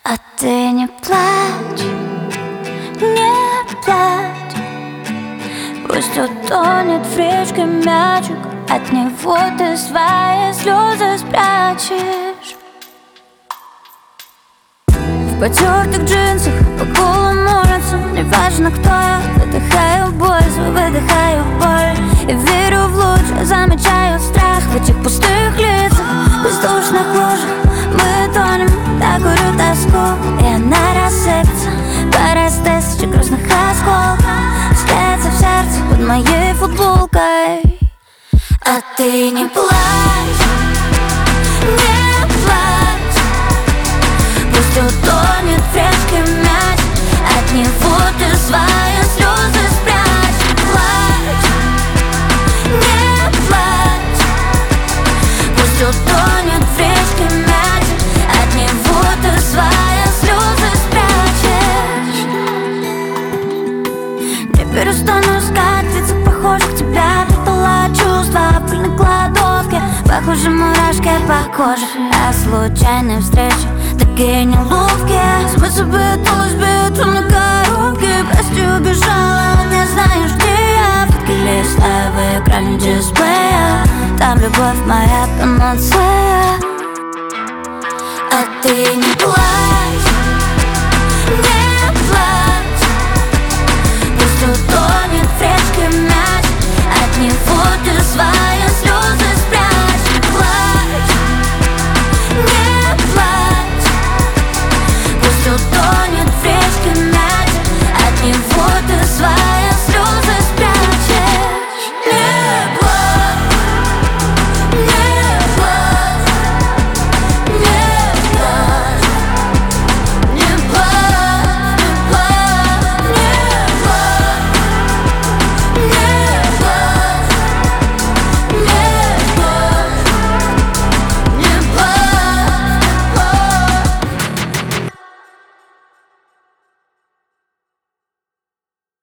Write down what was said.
А ты не плачь, не плачь. Пусть утонет в речке мячик, от него ты свои слезы спрячешь. В потертых джинсах по голым улицам, неважно кто я, выдыхаю боль, выдыхаю боль. И верю в луч, замечаю страх в этих пустых лицах, бездушных лужах. Мы тонем, я курю тоску, и она рассыпется по раз тысячи грустных осколков, склеится в сердце под моей футболкой. А ты не плачь, не плачь. Пусть утонет в речке мяч, от него ты свои слезы спрячь. Плачь, не плачь. Пусть утонет в речке мяч, от него ты свои слезы спрячешь. Не перестану искать в лицах похожих тебя, пропала чувства в пыльной кладовке. Похоже, мурашки по коже, а случайные встречи такие неловкие. Смысл пыталась биться на коробке. Прости, убежала, не знаешь, где я. Фотки листаю в экране дисплея, там любовь моя панацея. А ты не плачь.